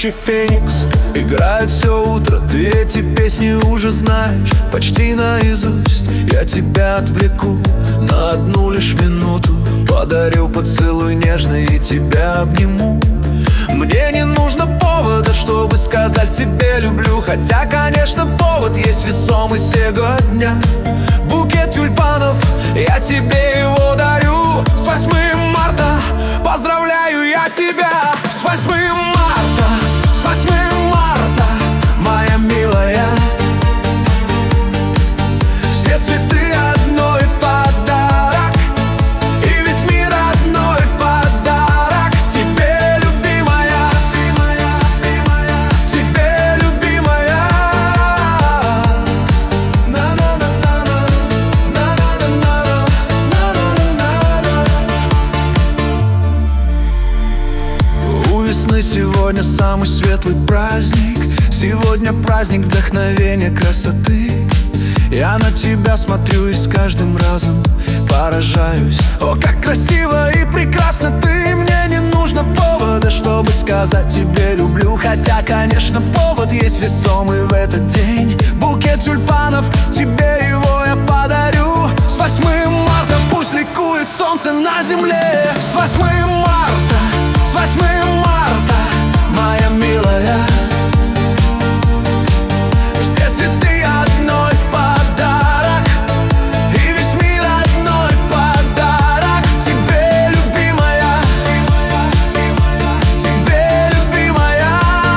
Настоящий феникс играет все утро. Ты эти песни уже знаешь почти наизусть. Я тебя отвлеку на одну лишь минуту, подарю поцелуй нежный и тебя обниму. Мне не нужно повода, чтобы сказать тебе люблю. Хотя, конечно, повод есть весомый сего дня. Букет тюльпанов, я тебе его дарю. С 8 марта поздравляю я тебя. С 8 марта, с 8 марта, моя милая. Все цветы одной в подарок, и весь мир одной в подарок. Тебе, любимая, тебе, любимая. У весны сегодня самый светлый праздник. Сегодня праздник вдохновения, красоты. Я на тебя смотрю и с каждым разом поражаюсь. О, как красиво и прекрасно ты. Мне не нужно повода, чтобы сказать тебе люблю. Хотя, конечно, повод есть весомый в этот день. Букет тюльпанов, тебе его я подарю. С 8 марта пусть ликует солнце на земле. С 8 марта, с 8 марта, моя милая. Все цветы одной в подарок, и весь мир одной в подарок. Тебе, любимая, тебе, любимая.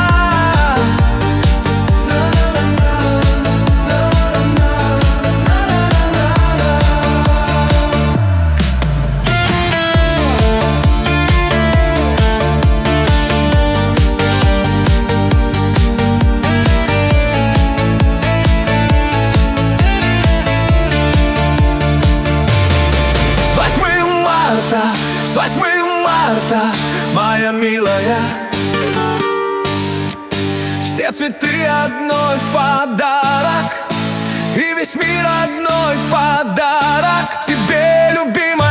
С 8 марта, моя милая. Все цветы одной в подарок, и весь мир одной в подарок. Тебе, любимая.